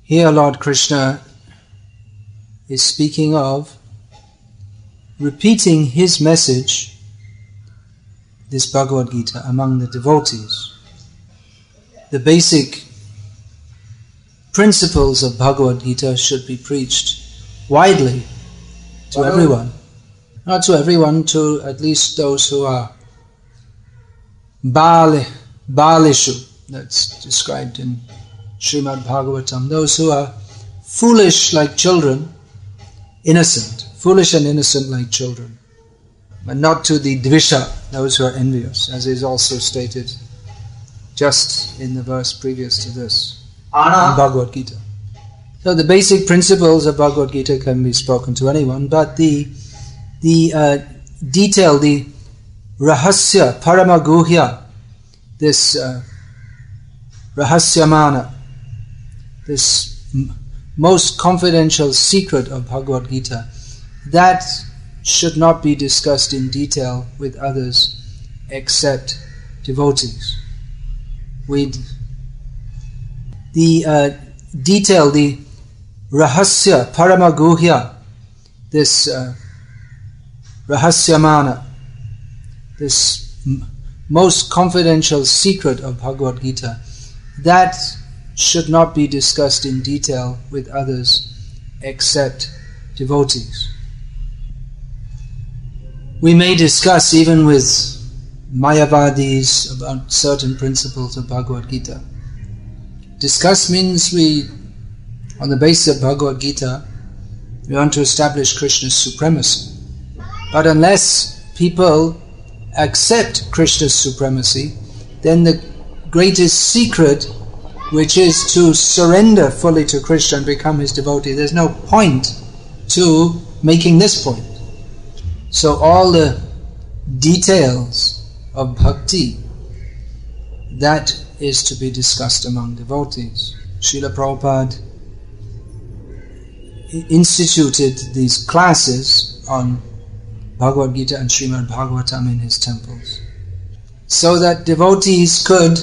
Here Lord Krishna is speaking of repeating his message, this Bhagavad Gita, among the devotees. The basic principles of Bhagavad Gita should be preached widely to everyone. Not to everyone, to at least those who are Balishu, that's described in Srimad Bhagavatam. Those who are foolish like children, innocent, foolish and innocent like children. But not to the Dvisha, those who are envious, as is also stated just in the verse previous to this, in Bhagavad Gita. So the basic principles of Bhagavad Gita can be spoken to anyone, but the detail, the rahasya, paramaguhya, this rahasyamana, this most confidential secret of Bhagavad Gita, that should not be discussed in detail with others except devotees. The detail, the rahasya, paramaguhya, this rahasyamana, this most confidential secret of Bhagavad Gita, that should not be discussed in detail with others except devotees. We may discuss even with Mayavadis about certain principles of Bhagavad Gita. Discuss means on the basis of Bhagavad Gita, we want to establish Krishna's supremacy. But unless people accept Krishna's supremacy, then the greatest secret, which is to surrender fully to Krishna and become his devotee, there's no point to making this point. So all the details of bhakti, that is to be discussed among devotees. Srila Prabhupada instituted these classes on Bhagavad Gita and Srimad Bhagavatam in his temples, so that devotees could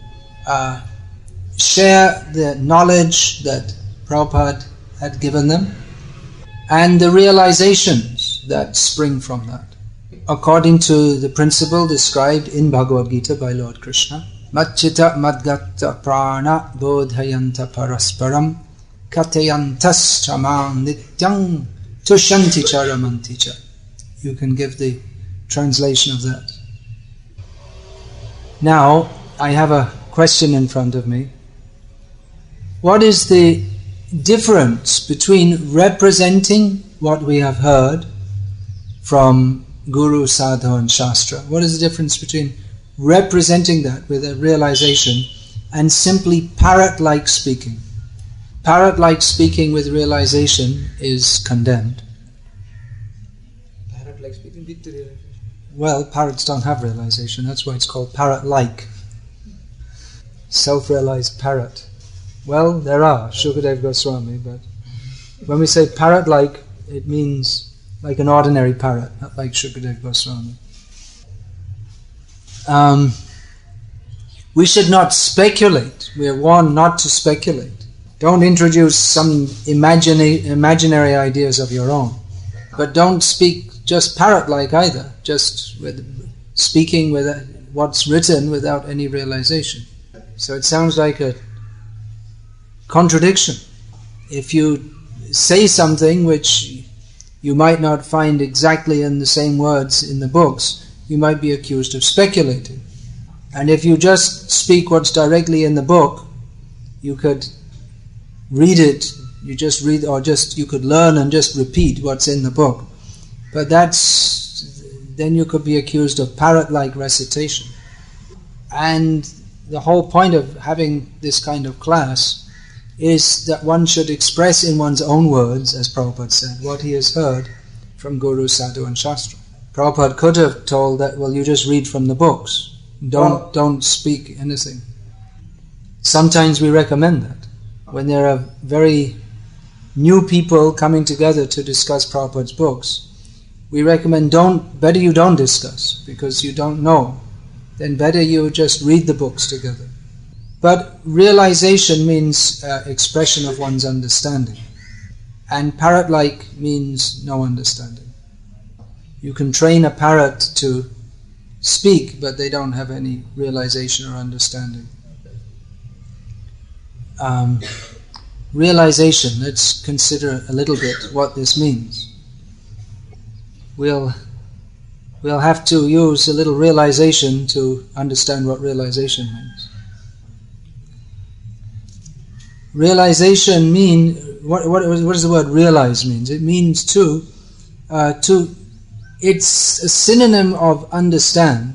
share the knowledge that Prabhupada had given them and the realizations that spring from that, according to the principle described in Bhagavad Gita by Lord Krishna. Matchita madgatta prana bodhayanta parasparam katayantas chamang nityang tushanti charamanticha. You can give the translation of that. Now, I have a question in front of me. What is the difference between representing what we have heard from Guru, Sadhu and Shastra? What is the difference between representing that with a realization and simply parrot-like speaking? Parrot-like speaking with realization is condemned. Parrot-like speaking with realization? Well, parrots don't have realization. That's why it's called parrot-like. Self-realized parrot. Well, there are, Shukadeva Goswami, but when we say parrot-like, it means like an ordinary parrot, not like Shukadeva Goswami. We should not speculate. We are warned not to speculate. Don't introduce some imaginary ideas of your own. But don't speak just parrot-like either, just speaking with what's written without any realization. So it sounds like a contradiction. If you say something which you might not find exactly in the same words in the books, you might be accused of speculating. And if you just speak what's directly in the book, you could read it, you could learn and just repeat what's in the book. But then you could be accused of parrot-like recitation. And the whole point of having this kind of class is that one should express in one's own words, as Prabhupada said, what he has heard from Guru, Sadhu and Shastra. Prabhupada could have told that, well, you just read from the books. Don't speak anything. Sometimes we recommend that. When there are very new people coming together to discuss Prabhupada's books, we recommend better you don't discuss, because you don't know. Then better you just read the books together. But realization means expression of one's understanding. And parrot-like means no understanding. You can train a parrot to speak, but they don't have any realization or understanding. Realization, let's consider a little bit what this means. We'll have to use a little realization to understand what realization means. Realization what does the word realize means? It means it's a synonym of understand.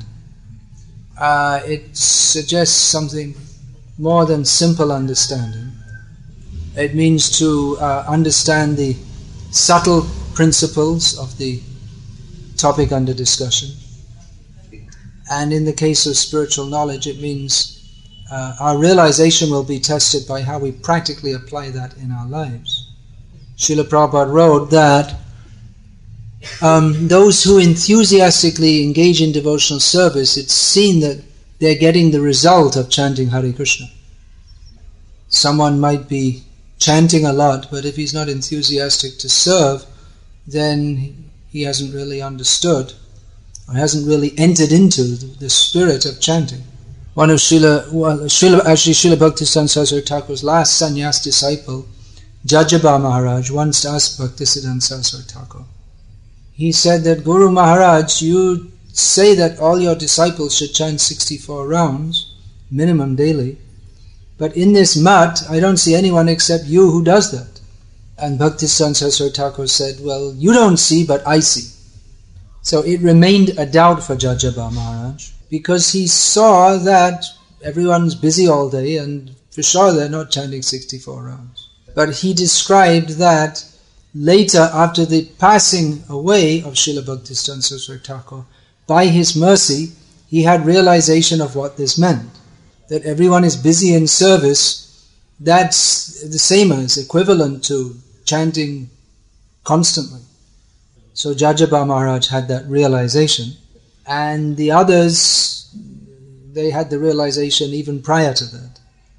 It suggests something more than simple understanding. It means to understand the subtle principles of the topic under discussion. And in the case of spiritual knowledge, it means our realization will be tested by how we practically apply that in our lives. Srila Prabhupada wrote that those who enthusiastically engage in devotional service, it's seen that they're getting the result of chanting Hare Krishna. Someone might be chanting a lot, but if he's not enthusiastic to serve, then he hasn't really understood or hasn't really entered into the spirit of chanting. One of Srila Bhaktisiddhanta Saraswati Thakur's last sannyas disciple, Jajaba Maharaj, once asked Bhaktisiddhanta Saraswati Thakur. He said that, Guru Maharaj, you say that all your disciples should chant 64 rounds, minimum daily, but in this mat, I don't see anyone except you who does that. And Bhaktisiddhanta Saraswati Thakur said, well, you don't see, but I see. So it remained a doubt for Jajaba Maharaj, because he saw that everyone's busy all day and for sure they're not chanting 64 rounds. But he described that later, after the passing away of Srila Bhaktisiddhanta Saraswati Thakur, by his mercy, he had realization of what this meant. That everyone is busy in service, that's the same as equivalent to chanting constantly. So Jajaba Maharaj had that realization, and the others, they had the realization even prior to that.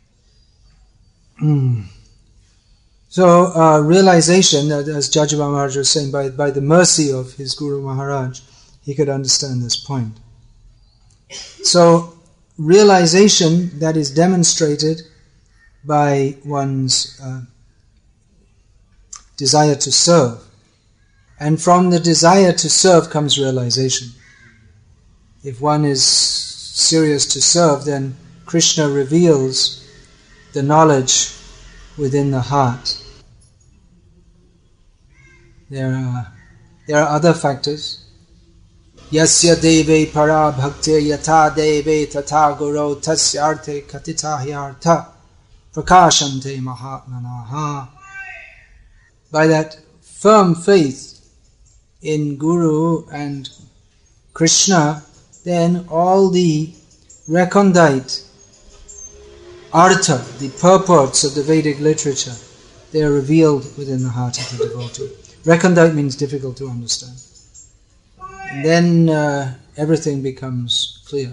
So realization, as Jajaba Maharaj was saying, by the mercy of his Guru Maharaj, he could understand this point. So realization that is demonstrated by one's desire to serve. And from the desire to serve comes realization. If one is serious to serve, then Krishna reveals the knowledge within the heart. There are other factors. Yasya deve para bhakti yata deve tata guru tasya arte katita hyartha prakashante mahatmanaha. By that firm faith in Guru and Krishna, then all the recondite artha, the purports of the Vedic literature, they are revealed within the heart of the devotee. Recondite means difficult to understand. And then everything becomes clear.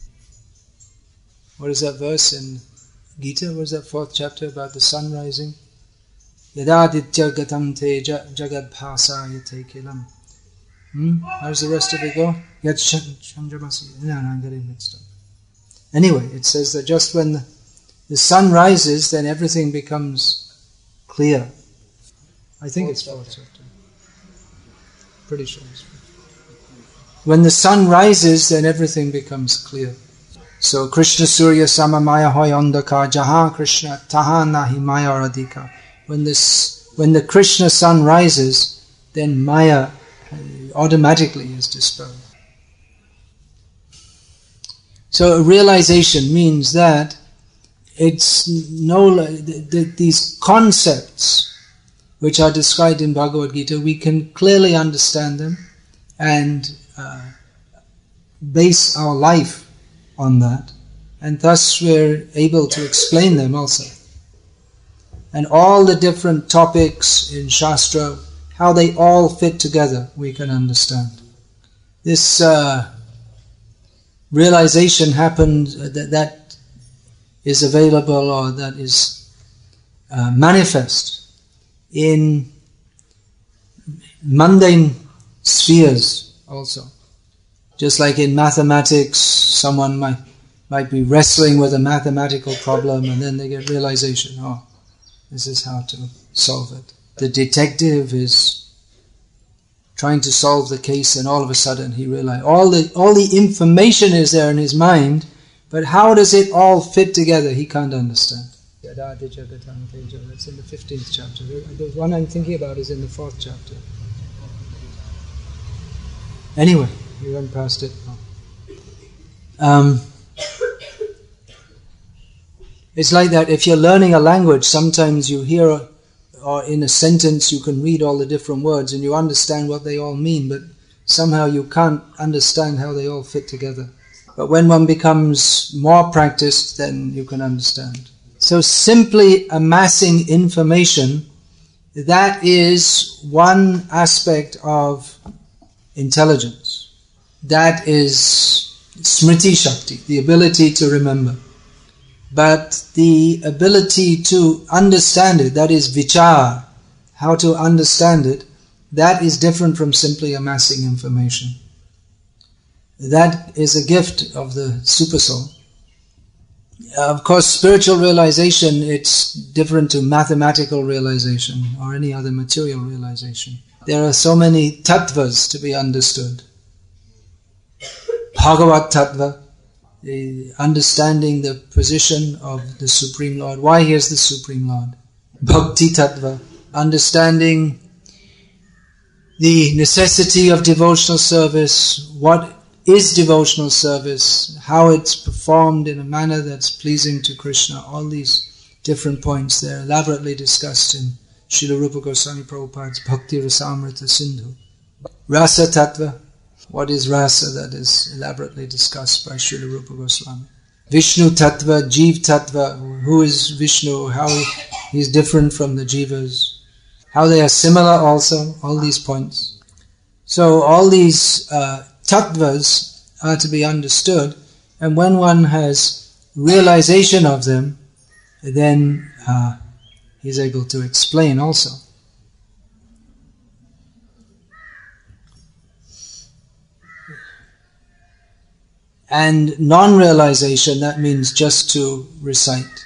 What is that verse in Gita? What is that 4th chapter about the sun rising? Yadaditya gatam te jagad bhasayate kilam. How does the rest of it go? No, I'm getting mixed up. Anyway, it says that just when the sun rises, then everything becomes clear. I think it's 4th chapter. Pretty sure it's 4th. When the sun rises, then everything becomes clear. So Krishna Surya Sama Maya Hoyondaka Jahan Krishna Taha Nahi Maya Radhika. When the Krishna sun rises, then Maya automatically is dispelled. So realization means that it's these concepts which are described in Bhagavad Gita, we can clearly understand them and base our life on that, and thus we're able to explain them also. And all the different topics in Shastra, how they all fit together, we can understand. This realization happened, that is available or that is manifest in mundane spheres also. Just like in mathematics, someone might be wrestling with a mathematical problem and then they get realization, oh, this is how to solve it. The detective is trying to solve the case and all of a sudden he realizes all the information is there in his mind, but how does it all fit together? He can't understand. That's in the 15th chapter. The one I'm thinking about is in the 4th chapter. Anyway, we went past it. It's like that. If you're learning a language, sometimes you hear, or in a sentence you can read all the different words and you understand what they all mean, but somehow you can't understand how they all fit together. But when one becomes more practiced, then you can understand. So simply amassing information, that is one aspect of intelligence. That is smriti shakti, the ability to remember. But the ability to understand it, that is vichar, how to understand it, that is different from simply amassing information. That is a gift of the Supersoul. Of course, spiritual realization, it's different to mathematical realization or any other material realization. There are so many tattvas to be understood. Bhagavat tattva, the understanding the position of the Supreme Lord, why he is the Supreme Lord. Bhakti tattva, understanding the necessity of devotional service, what is devotional service, how it's performed in a manner that's pleasing to Krishna. All these different points, they're elaborately discussed in Srila Rupa Goswami Prabhupada's Bhakti Rasamrita Sindhu. Rasa tattva, what is rasa, that is elaborately discussed by Srila Rupa Goswami. Vishnu tattva, Jeev tattva, who is Vishnu, how he is different from the Jivas, how they are similar also, all these points. So all these tattvas are to be understood, and when one has realization of them, then he's able to explain also. And non-realization, that means just to recite.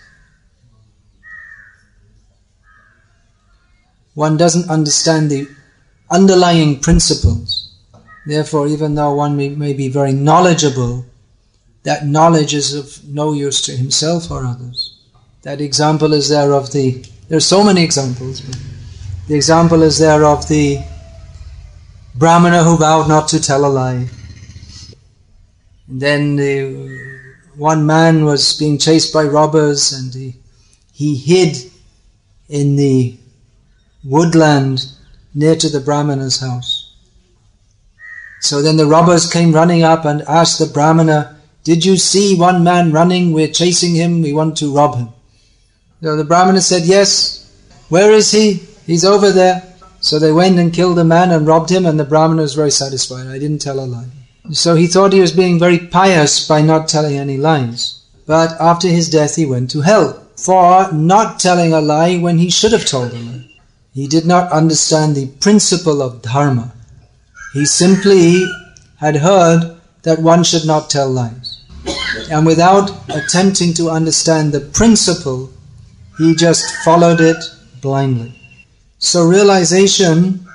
One doesn't understand the underlying principles. Therefore, even though one may be very knowledgeable, that knowledge is of no use to himself or others. That example is there of there are so many examples, but the example is there of the Brahmana who vowed not to tell a lie. And then one man was being chased by robbers and he hid in the woodland near to the Brahmana's house. So then the robbers came running up and asked the Brahmana, "Did you see one man running? We're chasing him, we want to rob him." So the Brahmana said, "Yes." "Where is he?" "He's over there." So they went and killed the man and robbed him, and the Brahmana was very satisfied. I didn't tell a lie. So he thought he was being very pious by not telling any lies. But after his death he went to hell for not telling a lie when he should have told a lie. He did not understand the principle of dharma. He simply had heard that one should not tell lies. And without attempting to understand the principle, he just followed it blindly. So realization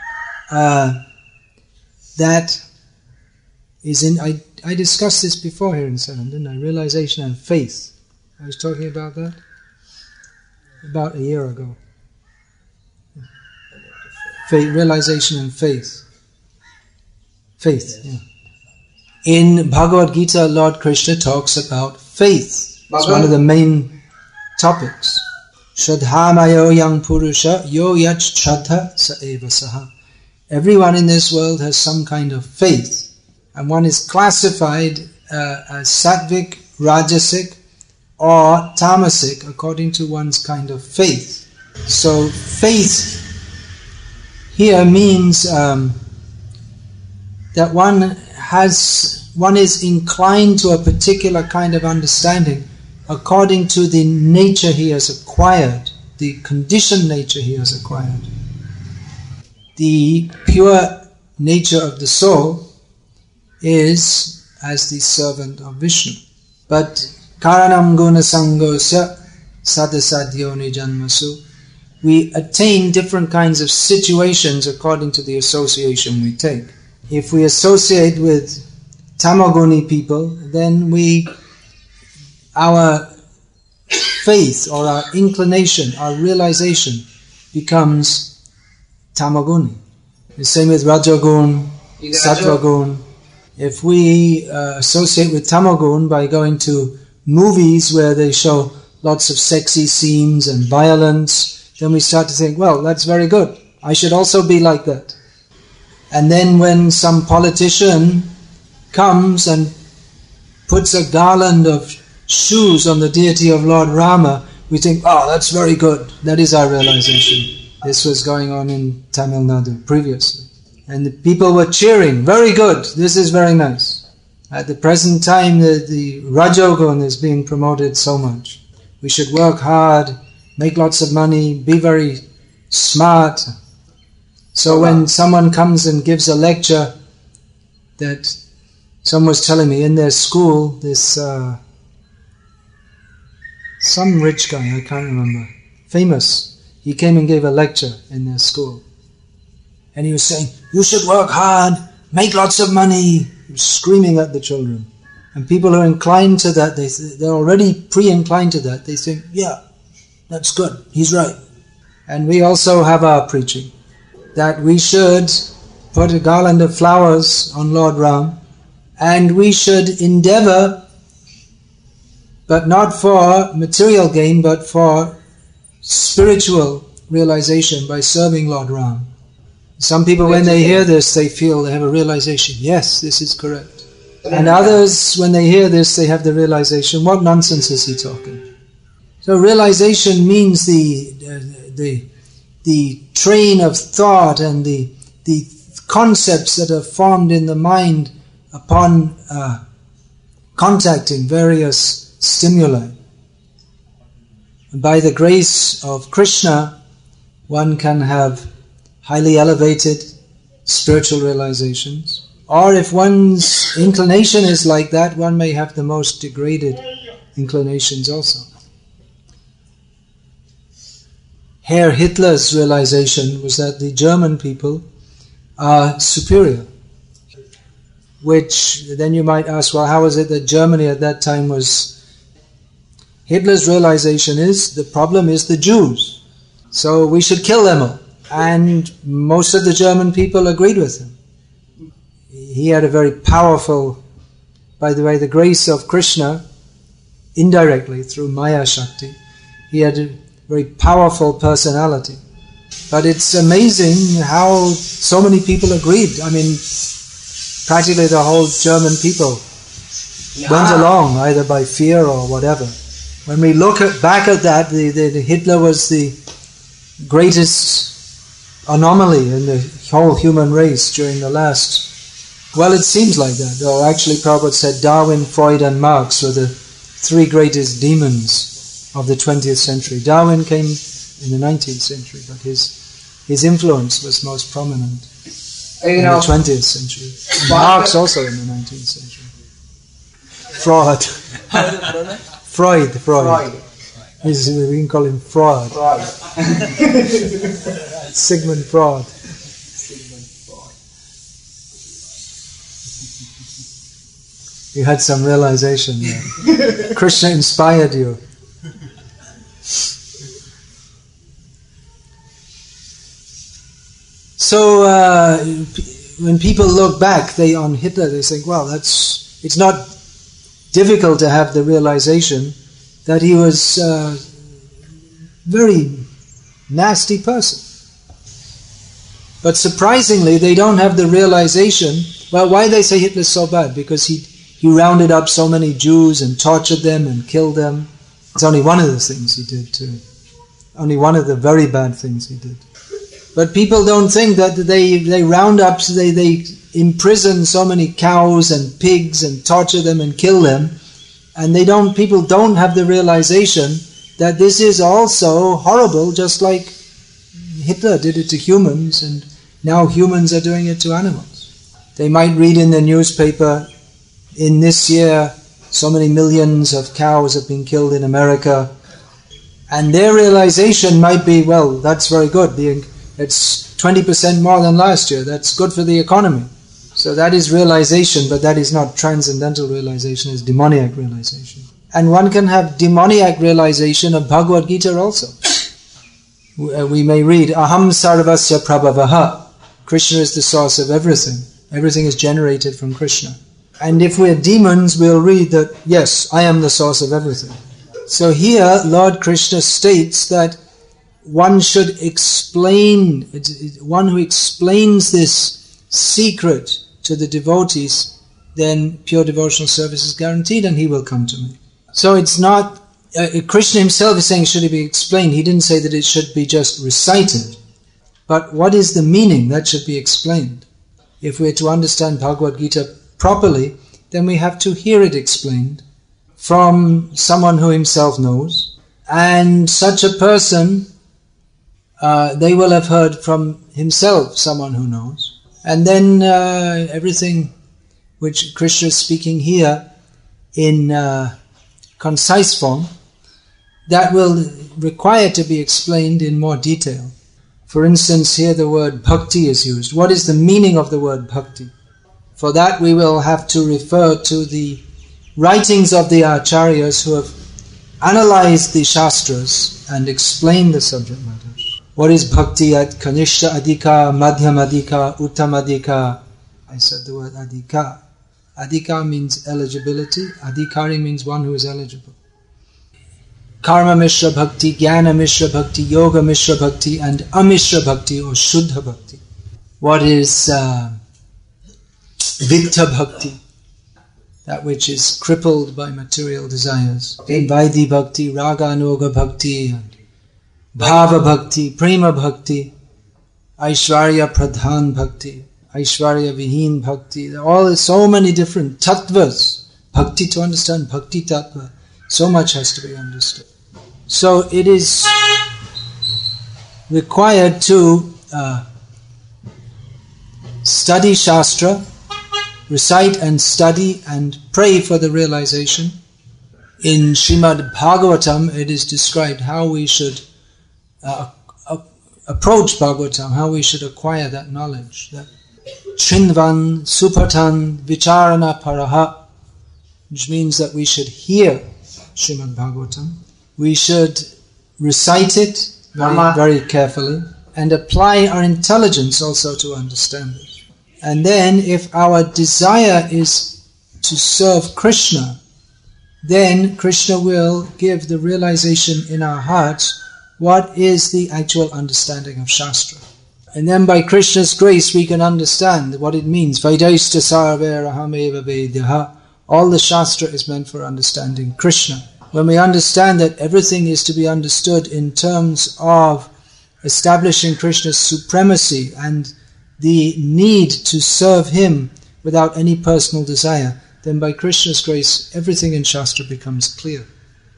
that is in, I discussed this before here in Salem, didn't I? Realization and faith. I was talking about that about a year ago. Faith, realization and faith. Faith, yeah. In Bhagavad Gita, Lord Krishna talks about faith. It's one of the main topics. Shraddhamayo yang purusha yo yach shraddha sa eva saha. Everyone in this world has some kind of faith. And one is classified as sattvic, rajasic, or tamasic according to one's kind of faith. So faith here means that one is inclined to a particular kind of understanding according to the nature he has acquired, the conditioned nature he has acquired. The pure nature of the soul is as the servant of Vishnu. But karanam guna sangosya sadasadyoni janmasu, we attain different kinds of situations according to the association we take. If we associate with tamaguni people, then our faith or our inclination, our realization becomes tamaguni. The same with rajagun, sattvagun. If we associate with tamagun by going to movies where they show lots of sexy scenes and violence, then we start to think, well, that's very good. I should also be like that. And then when some politician comes and puts a garland of shoes on the deity of Lord Rama, we think, oh, that's very good. That is our realization. This was going on in Tamil Nadu previously. And the people were cheering, very good, this is very nice. At the present time, the Rajogun is being promoted so much. We should work hard, make lots of money, be very smart. So when someone comes and gives a lecture, that someone was telling me in their school, this some rich guy, I can't remember, famous, he came and gave a lecture in their school. And he was saying, you should work hard, make lots of money. He was screaming at the children. And people who are inclined to that, they're already pre-inclined to that. They think, yeah, that's good, he's right. And we also have our preaching, that we should put a garland of flowers on Lord Ram, and we should endeavor, but not for material gain, but for spiritual realization by serving Lord Ram. Some people, when they hear this, they feel they have a realization, yes, this is correct. And others, when they hear this, they have the realization, what nonsense is he talking? So realization means the train of thought and the concepts that are formed in the mind upon contacting various stimuli. And by the grace of Krishna, one can have highly elevated spiritual realizations. Or if one's inclination is like that, one may have the most degraded inclinations also. Herr Hitler's realization was that the German people are superior. Which then you might ask, well, how is it that Germany at that time was... Hitler's realization is, the problem is the Jews. So we should kill them all. And most of the German people agreed with him. He had a very powerful, by the way, the grace of Krishna, indirectly through Maya Shakti, he had a very powerful personality. But it's amazing how so many people agreed. I mean, practically the whole German people went along, either by fear or whatever. When we look back at that, the Hitler was the greatest anomaly in the whole human race during the last... Well, it seems like that. Though actually Prabhupada said Darwin, Freud and Marx were the three greatest demons of the 20th century. Darwin came in the 19th century, but his influence was most prominent in the 20th century. And Marx also in the 19th century. Freud. We can call him Freud. Sigmund Freud. You had some realization there. Krishna inspired you. So when people look back on Hitler, they think, well, it's not difficult to have the realization that he was a very nasty person. But surprisingly, they don't have the realization, well, why they say Hitler's so bad? Because he rounded up so many Jews and tortured them and killed them. It's only one of the things he did too. Only one of the very bad things he did. But people don't think that they round up, they imprison so many cows and pigs and torture them and kill them, And people don't have the realization that this is also horrible, just like Hitler did it to humans, and now humans are doing it to animals. They might read in the newspaper, in this year, so many millions of cows have been killed in America, and their realization might be, well, that's very good. It's 20% more than last year. That's good for the economy. So that is realization, but that is not transcendental realization, it's demoniac realization. And one can have demoniac realization of Bhagavad Gita also. We may read, Aham sarvasya prabhavaha. Krishna is the source of everything. Everything is generated from Krishna. And if we're demons, we'll read that, yes, I am the source of everything. So here, Lord Krishna states that one should explain, one who explains this secret to the devotees, then pure devotional service is guaranteed and he will come to me. So it's not, Krishna himself is saying should it be explained. He didn't say that it should be just recited. But what is the meaning? That should be explained. If we're to understand Bhagavad Gita properly, then we have to hear it explained from someone who himself knows. And such a person, they will have heard from himself, someone who knows. And then everything which Krishna is speaking here in concise form, that will require to be explained in more detail. For instance, here the word bhakti is used. What is the meaning of the word bhakti? For that we will have to refer to the writings of the acharyas who have analyzed the shastras and explained the subject matter. What is bhakti at kanishta adhika, madhyam adhika, uttam adhika? I said the word adhika. Adhika means eligibility. Adhikari means one who is eligible. Karma Mishra Bhakti, Jnana Mishra Bhakti, Yoga Mishra Bhakti, and Amishra Bhakti or Shuddha Bhakti. What is Vitta Bhakti? That which is crippled by material desires. Vaidhi Bhakti, Raga Anoga Bhakti, Bhava Bhakti, Prema Bhakti, Aishwarya Pradhan Bhakti, Aishwarya Vihin Bhakti. There are all so many different tattvas. Bhakti, to understand Bhakti tattva, so much has to be understood. So it is required to study Shastra, recite and study and pray for the realization. In Srimad Bhagavatam it is described how we should approach Bhagavatam, how we should acquire that knowledge. That Chinvan Supatan Vicharana Paraha, which means that we should hear Srimad Bhagavatam, we should recite it very, very carefully and apply our intelligence also to understand it. And then if our desire is to serve Krishna, then Krishna will give the realization in our hearts what is the actual understanding of Shastra. And then by Krishna's grace we can understand what it means. Vaidhaishta sarve rahameva vedyaha. All the Shastra is meant for understanding Krishna. When we understand that everything is to be understood in terms of establishing Krishna's supremacy and the need to serve Him without any personal desire, then by Krishna's grace everything in Shastra becomes clear.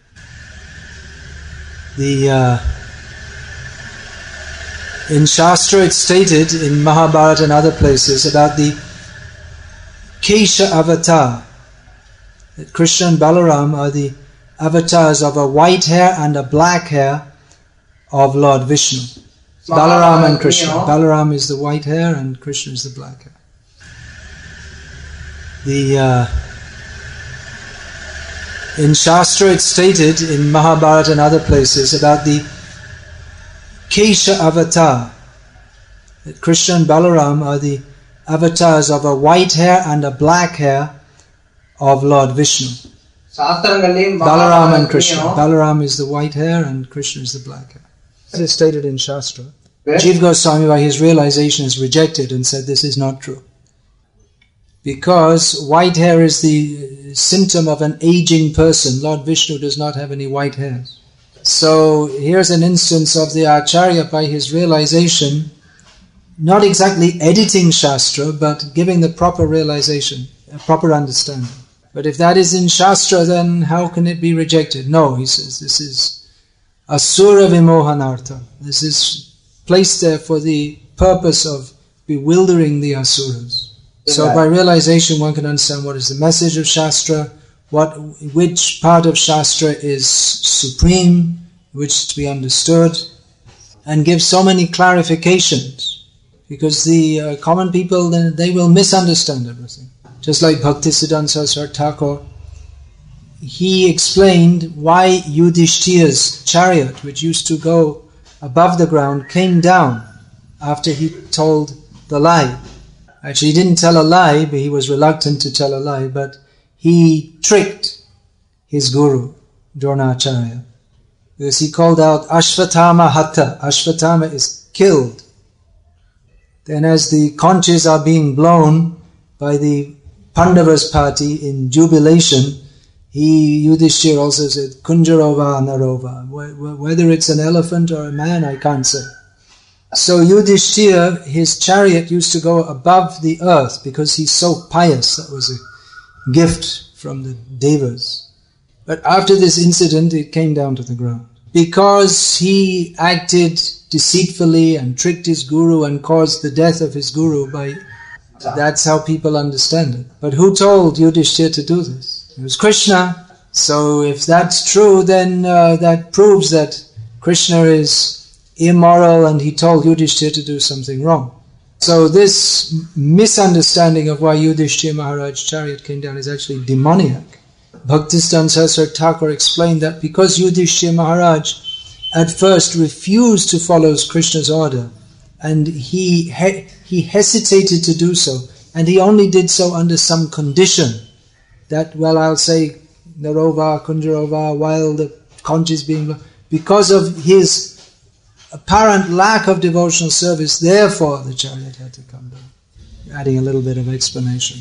In Shastra it's stated, in Mahabharata and other places, about the Kesha avatar, that Krishna and Balaram are the avatars of a white hair and a black hair of Lord Vishnu. Balaram and Krishna. Balaram is the white hair and Krishna is the black hair. In Shastra it's stated, in Mahabharata and other places, about the Kesha avatar, that Krishna and Balaram are the avatars of a white hair and a black hair of Lord Vishnu. Balaram and Krishna. Balaram is the white hair and Krishna is the black hair. It is stated in Shastra. Jiva Goswami, by his realization, has rejected and said this is not true. Because white hair is the symptom of an aging person. Lord Vishnu does not have any white hairs. So here's an instance of the Acharya, by his realization, not exactly editing Shastra, but giving the proper realization, a proper understanding. But if that is in Shastra, then how can it be rejected? No, he says, this is Asura Vimohanartha. This is placed there for the purpose of bewildering the Asuras. So by realization one can understand what is the message of Shastra, which part of Shastra is supreme, which is to be understood, and give so many clarifications. Because the common people, they will misunderstand everything. Just like Bhaktisiddhanta Saraswati Thakur, he explained why Yudhishthira's chariot, which used to go above the ground, came down after he told the lie. Actually, he didn't tell a lie, but he was reluctant to tell a lie, but he tricked his guru, Dronacharya. Because he called out, Ashvatthama Hatta. Ashvatthama is killed. Then as the conches are being blown by the Pandavas party in jubilation, Yudhishthira also said, Kunjarova Narova. Whether it's an elephant or a man, I can't say. So Yudhishthira, his chariot used to go above the earth because he's so pious. That was a gift from the Devas. But after this incident, it came down to the ground. Because he acted deceitfully and tricked his guru and caused the death of his guru that's how people understand it. But who told Yudhishthira to do this? It was Krishna. So if that's true, then that proves that Krishna is immoral and he told Yudhishthira to do something wrong. So this misunderstanding of why Yudhishthira Maharaj's chariot came down is actually demoniac. Bhaktisiddhanta Saraswati Thakur explained that because Yudhishthira Maharaj at first refused to follow Krishna's order, and he hesitated to do so, and he only did so under some condition, that, well, I'll say Narova, Kunjarova, while the conch is being blown, because of his apparent lack of devotional service, therefore the chariot had to come down. Adding a little bit of explanation.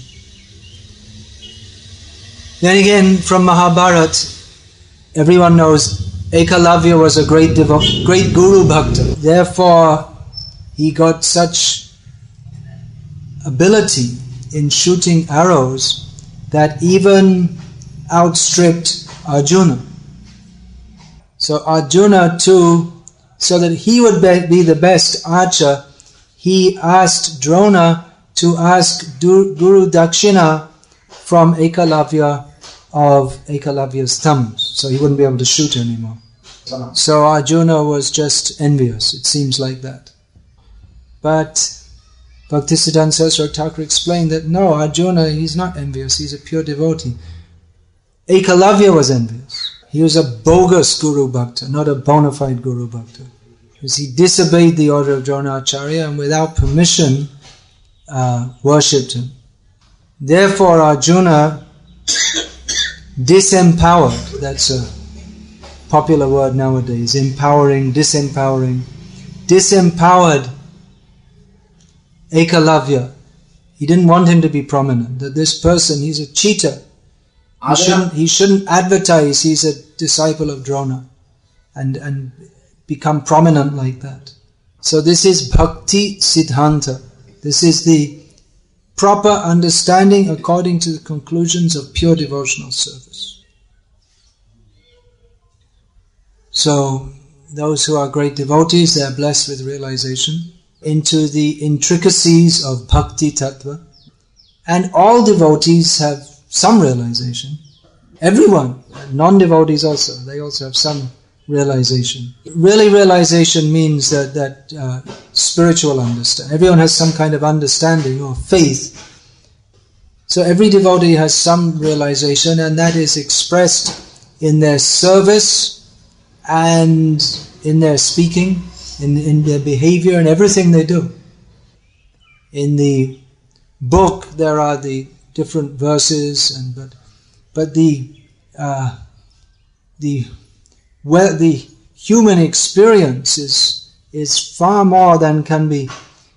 Then again, from Mahabharata, everyone knows Ekalavya was a great guru bhakta. Therefore, he got such ability in shooting arrows that even outstripped Arjuna. So Arjuna too, so that he would be the best archer, he asked Drona to ask Guru Dakshina from Ekalavya of Ekalavya's thumbs, so he wouldn't be able to shoot anymore. So Arjuna was just envious, it seems like that. But Bhaktisiddhanta Saraswati Thakur explained that no, Arjuna, he's not envious, he's a pure devotee. Ekalavya was envious. He was a bogus Guru Bhakta, not a bona fide Guru Bhakta. Because he disobeyed the order of Dronacharya and without permission worshipped him. Therefore Arjuna disempowered, that's a popular word nowadays, empowering, disempowered Ekalavya. He didn't want him to be prominent, that this person, he's a cheater. He shouldn't advertise he's a disciple of Drona and become prominent like that. So this is Bhakti Siddhanta. This is the proper understanding according to the conclusions of pure devotional service. So those who are great devotees, they are blessed with realization into the intricacies of Bhakti Tattva. And all devotees have some realization. Everyone, non-devotees also, they also have some realization. Really realization means that spiritual understanding. Everyone has some kind of understanding or faith. So every devotee has some realization, and that is expressed in their service and in their speaking, in their behavior and everything they do. In the book there are the different verses, but the human experience is far more than can be.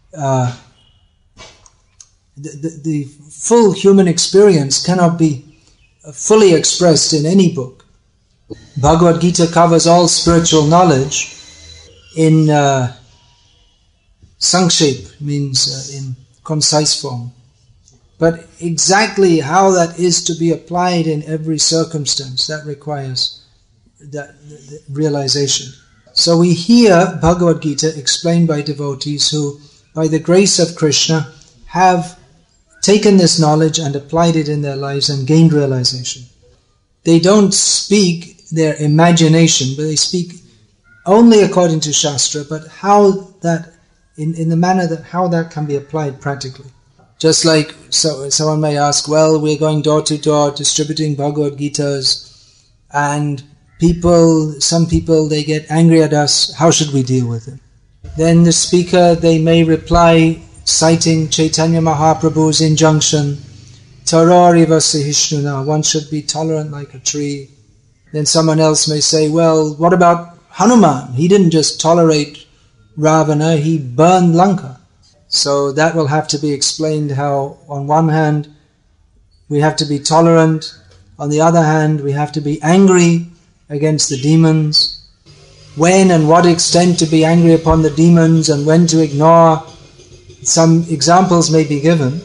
The full human experience cannot be fully expressed in any book. Bhagavad Gita covers all spiritual knowledge in sankshep, means in concise form. But exactly how that is to be applied in every circumstance, that requires that realization. So we hear Bhagavad Gita explained by devotees who, by the grace of Krishna, have taken this knowledge and applied it in their lives and gained realization. They don't speak their imagination, but they speak only according to Shastra, but how that, in the manner that how that can be applied practically. Just like someone may ask, well, we're going door to door distributing Bhagavad Gitas, and some people, they get angry at us, how should we deal with it? Then the speaker, they may reply, citing Chaitanya Mahaprabhu's injunction, Tarariva Sahishnuna, one should be tolerant like a tree. Then someone else may say, well, what about Hanuman? He didn't just tolerate Ravana, he burned Lanka. So that will have to be explained how, on one hand, we have to be tolerant, on the other hand, we have to be angry against the demons. When and what extent to be angry upon the demons and when to ignore. Some examples may be given.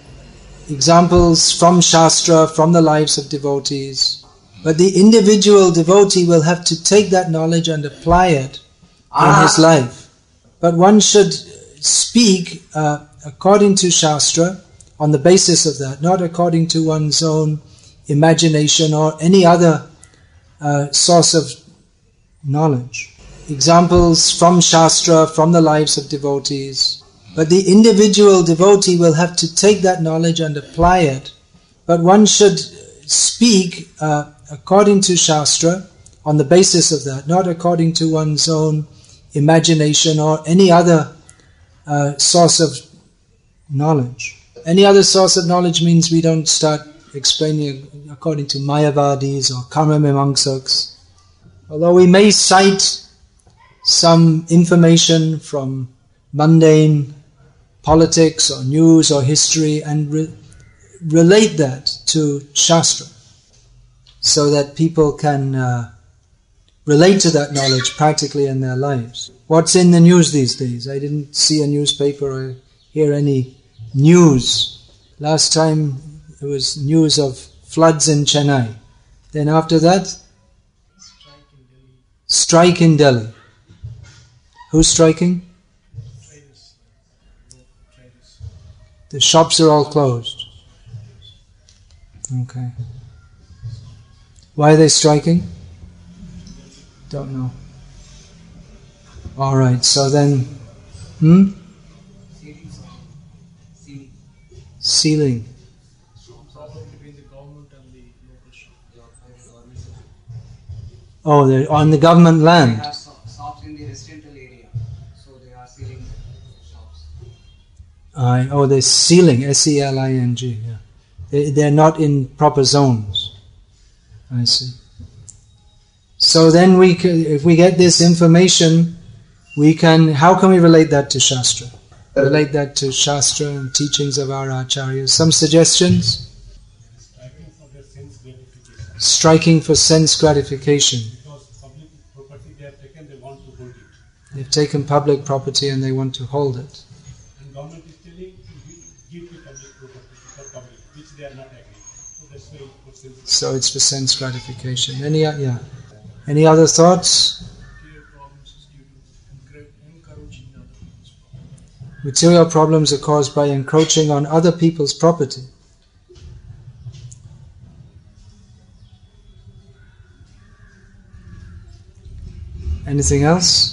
Examples from Shastra, from the lives of devotees. But the individual devotee will have to take that knowledge and apply it in his life. But one should speak according to Shastra on the basis of that, not according to one's own imagination or any other source of knowledge. Examples from Shastra, from the lives of devotees. But the individual devotee will have to take that knowledge and apply it. But one should speak according to Shastra on the basis of that, not according to one's own imagination or any other source of knowledge. Any other source of knowledge means we don't start explaining according to Mayavadis or Karma Mimamsaks. Although we may cite some information from mundane politics or news or history and relate that to Shastra so that people can relate to that knowledge practically in their lives. What's in the news these days? I didn't see a newspaper or hear any news. Last time there was news of floods in Chennai. Then after that, strike in Delhi. Who's striking? The shops are all closed. Okay. Why are they striking? Don't know. Alright, so then... Sealing. Oh, they're on the government land. They have shops in the residential area, so they are sealing shops. They're sealing, S-E-L-I-N-G. Yeah. They're not in proper zones. I see. So then if we get this information, how can we relate that to Shastra? Relate that to Shastra and teachings of our Acharyas. Some suggestions? Striking for sense gratification. Because public property they have taken, they want to hold it. They've taken public property and they want to hold it. And government is telling, give the public property for public, which they are not agreeing. So that's why it puts sense. So it's for sense gratification. Any other thoughts? Material problems are caused by encroaching on other people's property. Anything else?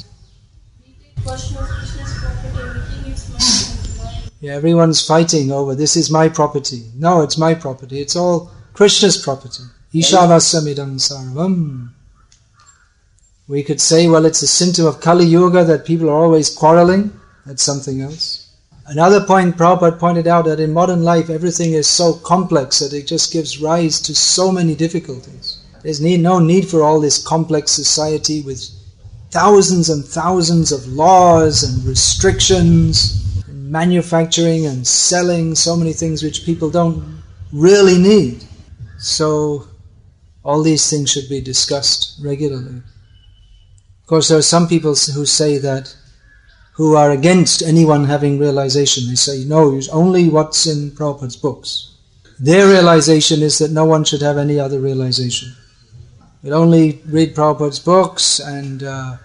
Yeah, everyone's fighting over this is my property. No, it's my property. It's all Krishna's property. Ishavassamidam sarvam. We could say, well, it's a symptom of Kali Yuga that people are always quarreling. That's something else. Another point Prabhupada pointed out that in modern life everything is so complex that it just gives rise to so many difficulties. There's no need for all this complex society with thousands and thousands of laws and restrictions, and manufacturing and selling, so many things which people don't really need. So all these things should be discussed regularly. Of course, there are some people who say that who are against anyone having realization. They say, no, it's only what's in Prabhupada's books. Their realization is that no one should have any other realization. We'd only read Prabhupada's books, and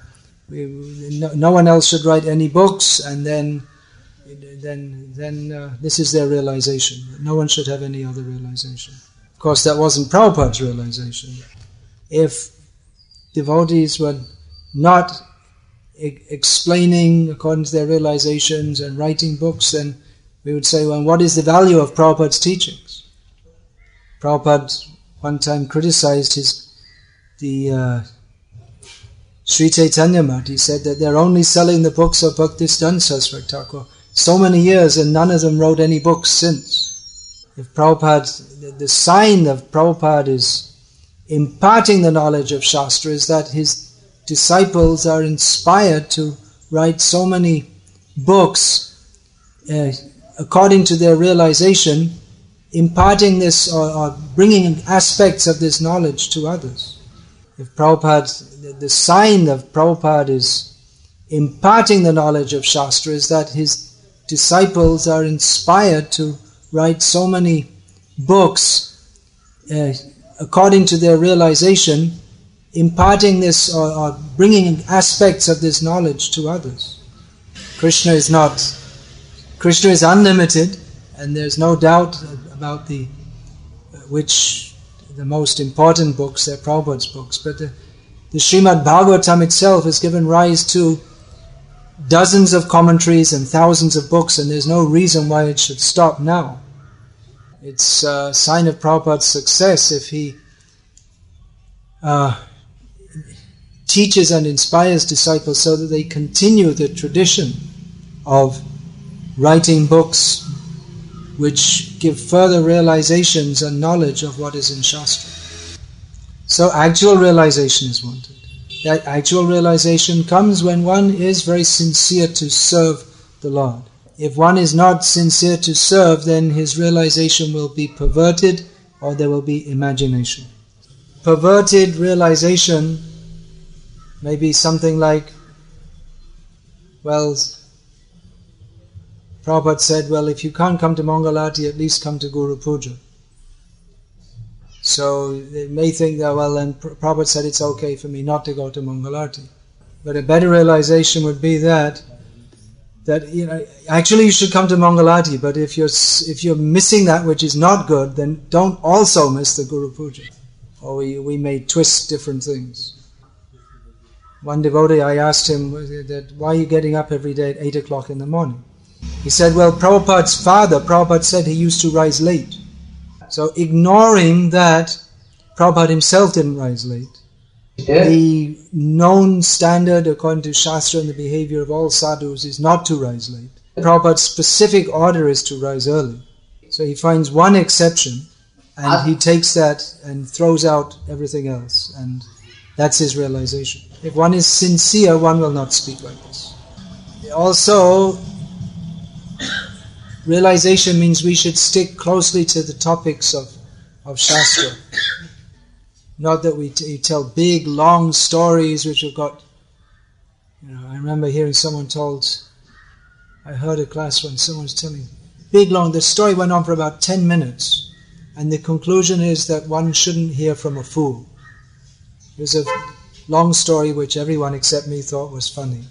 no one else should write any books, and then this is their realization. No one should have any other realization. Of course, that wasn't Prabhupada's realization. If devotees were not explaining according to their realizations and writing books, then we would say, well, what is the value of Prabhupada's teachings? Prabhupada one time criticized the Sri Chaitanya Math. He said that they're only selling the books of Bhaktisiddhanta Saraswati Thakur so many years, and none of them wrote any books since. If Prabhupada, the sign of Prabhupada is imparting the knowledge of Shastra is that his disciples are inspired to write so many books according to their realization, imparting this or bringing aspects of this knowledge to others. If Prabhupada, the sign of Prabhupada is imparting the knowledge of Shastra is that his disciples are inspired to write so many books according to their realization, imparting this or bringing aspects of this knowledge to others. Krishna is unlimited, and there's no doubt about the most important books, they're Prabhupada's books, but the Srimad Bhagavatam itself has given rise to dozens of commentaries and thousands of books, and there's no reason why it should stop now. It's a sign of Prabhupada's success if he teaches and inspires disciples so that they continue the tradition of writing books which give further realizations and knowledge of what is in Shastra. So actual realization is wanted. That actual realization comes when one is very sincere to serve the Lord. If one is not sincere to serve, then his realization will be perverted, or there will be imagination. Perverted realization may be something like, well, Prabhupada said, well, if you can't come to Mangalarti, at least come to Guru Puja. So they may think that, well, then Prabhupada said it's okay for me not to go to Mangalarti. But a better realization would be that actually you should come to Mangalarti, but if you're missing that which is not good, then don't also miss the Guru Puja. Or we may twist different things. One devotee, I asked him, that why are you getting up every day at 8 o'clock in the morning? He said, well, Prabhupada said he used to rise late. So ignoring that, Prabhupada himself didn't rise late. Yeah. The known standard according to Shastra and the behavior of all sadhus is not to rise late. Prabhupada's specific order is to rise early. So he finds one exception, and he takes that and throws out everything else, and that's his realization. If one is sincere, one will not speak like this. Also, realization means we should stick closely to the topics of Shastra. Not that we tell big, long stories which have got... I remember hearing someone I heard a class when someone was telling big, long... The story went on for about 10 minutes, and the conclusion is that one shouldn't hear from a fool. It was a long story which everyone except me thought was funny.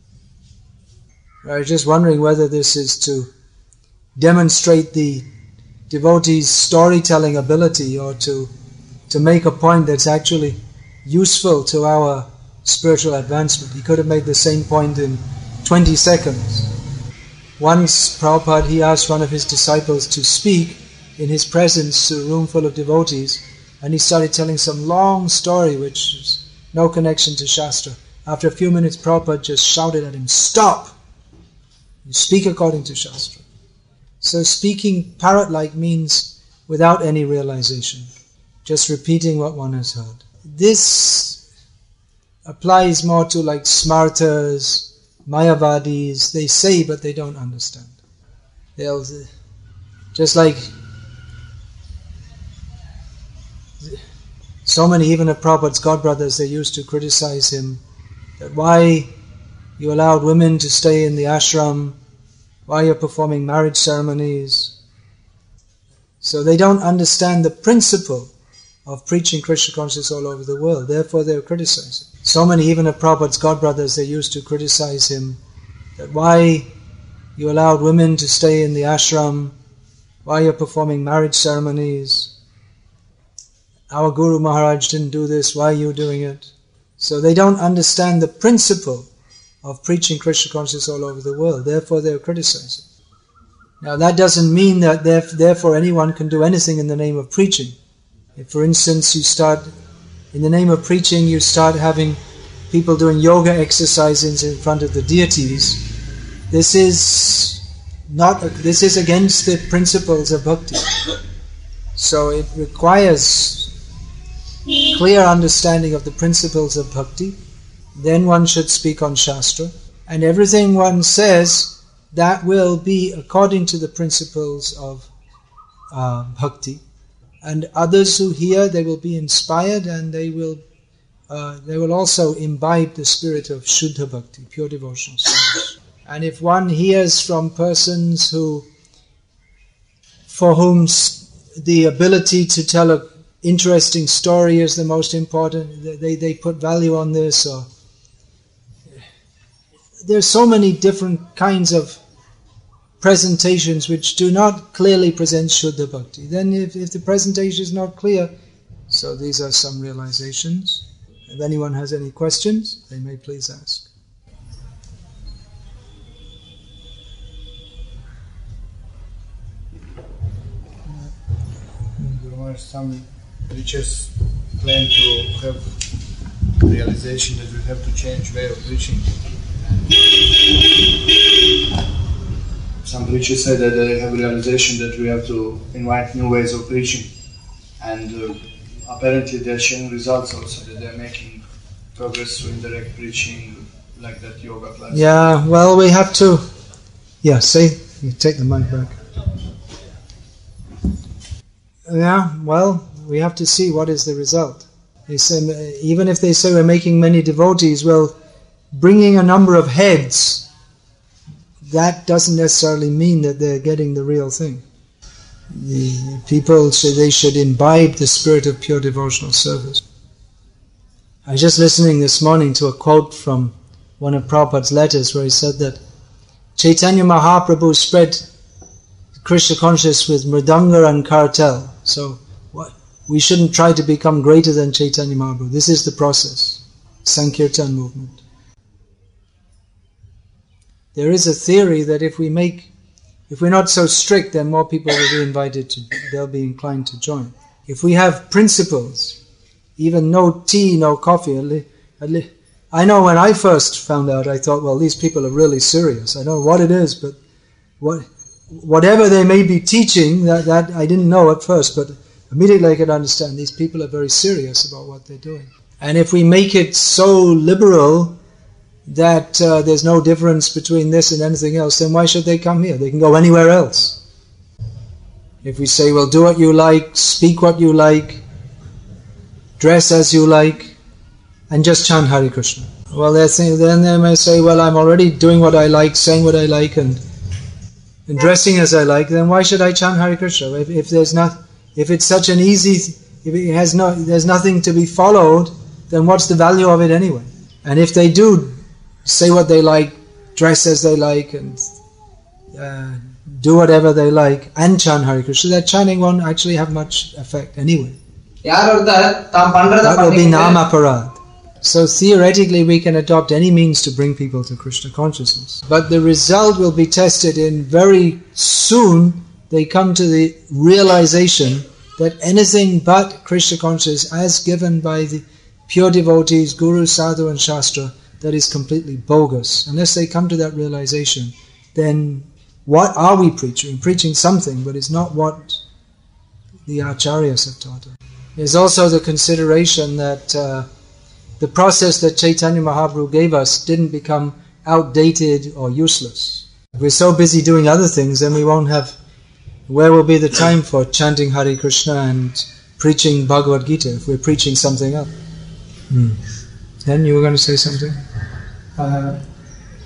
I was just wondering whether this is to demonstrate the devotee's storytelling ability or to make a point that's actually useful to our spiritual advancement. He could have made the same point in 20 seconds. Once Prabhupada, he asked one of his disciples to speak in his presence to a room full of devotees, and he started telling some long story which is no connection to Shastra. After a few minutes, Prabhupada just shouted at him, "Stop! You speak according to Shastra." So speaking parrot-like means without any realization, just repeating what one has heard. This applies more to like smartas, mayavadis. They say but they don't understand. They'll just like so many, even of Prabhupada's godbrothers, they used to criticize him that why you allowed women to stay in the ashram, why you're performing marriage ceremonies. So they don't understand the principle of preaching Krishna consciousness all over the world, therefore they're criticizing. So many, even of Prabhupada's godbrothers, they used to criticize him, that why you allowed women to stay in the ashram, why you're performing marriage ceremonies. Our Guru Maharaj didn't do this, why are you doing it? So they don't understand the principle of preaching Krishna consciousness all over the world, therefore they're criticizing. Now that doesn't mean that therefore anyone can do anything in the name of preaching. If for instance you start, in the name of preaching, you start having people doing yoga exercises in front of the deities, this is against the principles of bhakti. So it requires clear understanding of the principles of bhakti. Then one should speak on Shastra. And everything one says, that will be according to the principles of bhakti. And others who hear, they will be inspired and they will also imbibe the spirit of Shuddha Bhakti, pure devotional service. And if one hears from persons for whom the ability to tell an interesting story is the most important, they put value on this, or there's so many different kinds of presentations which do not clearly present Shuddha Bhakti. Then if the presentation is not clear, so these are some realizations. If anyone has any questions, they may please ask. Some preachers claim to have realization that we have to change way of preaching. Some preachers say that they have realization that we have to invite new ways of preaching, and apparently they're showing results also, that they're making progress through indirect preaching, like that yoga class. Yeah, well, we have to... Yeah, you take the mic back. Yeah, well, we have to see what is the result. They say, even if they say we're making many devotees, well, bringing a number of heads, that doesn't necessarily mean that they're getting the real thing. The people say they should imbibe the spirit of pure devotional service. I was just listening this morning to a quote from one of Prabhupada's letters where he said that Chaitanya Mahaprabhu spread Krishna consciousness with mridanga and kartal. So we shouldn't try to become greater than Chaitanya Mahaprabhu. This is the process, Sankirtan movement. There is a theory that if we're not so strict, then more people will be invited they'll be inclined to join. If we have principles, even no tea, no coffee, I know when I first found out, I thought, well, these people are really serious. I don't know what it is, but whatever they may be teaching, that I didn't know at first, but immediately I could understand these people are very serious about what they're doing. And if we make it so liberal that there's no difference between this and anything else, then why should they come here? They can go anywhere else. If we say, well, do what you like, speak what you like, dress as you like, and just chant Hare Krishna. Well, then they may say, well, I'm already doing what I like, saying what I like, and dressing as I like, then why should I chant Hare Krishna? If it's such an easy, there's nothing to be followed, then what's the value of it anyway? And if they do say what they like, dress as they like, and do whatever they like, and chant Hare Krishna, that chanting won't actually have much effect anyway. That will be namaparad. So theoretically we can adopt any means to bring people to Krishna consciousness. But the result will be tested in very soon they come to the realization that anything but Krishna consciousness as given by the pure devotees, Guru, Sadhu and Shastra, that is completely bogus. Unless they come to that realization, then what are we preaching? We're preaching something, but it's not what the Acharyas have taught us. There's also the consideration that the process that Chaitanya Mahaprabhu gave us didn't become outdated or useless. If we're so busy doing other things, then we won't have... Where will be the time for chanting Hare Krishna and preaching Bhagavad Gita if we're preaching something else? Then you were going to say something?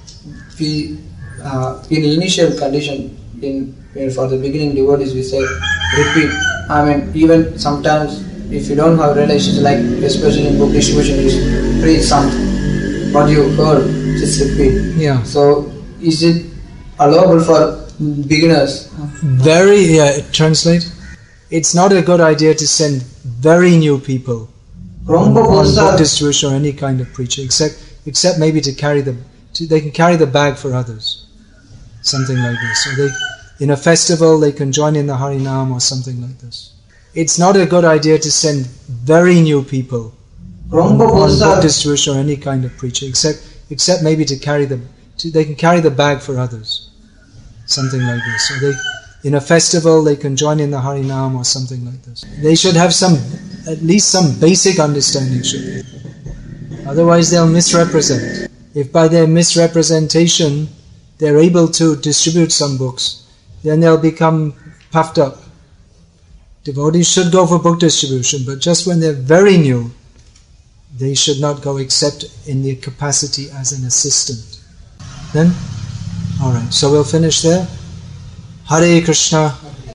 we in initial condition for the beginning devotees we say repeat. I mean, even sometimes if you don't have relations, like especially in book distribution, you preach something, what you heard, just repeat. Yeah. So is it allowable for beginners? Translate. It's not a good idea to send very new people on book distribution or any kind of preaching, except maybe to carry they can carry the bag for others, something like this. Or in a festival they can join in the Harinam or something like this. It's not a good idea to send very new people on book distribution or any kind of preaching, except maybe to they can carry the bag for others, something like this. Or in a festival they can join in the Harinam or something like this. They should have at least some basic understanding. Otherwise they'll misrepresent. If by their misrepresentation they're able to distribute some books, then they'll become puffed up. Devotees should go for book distribution, but just when they're very new, they should not go except in their capacity as an assistant. Then? Alright, so we'll finish there. Hare Krishna.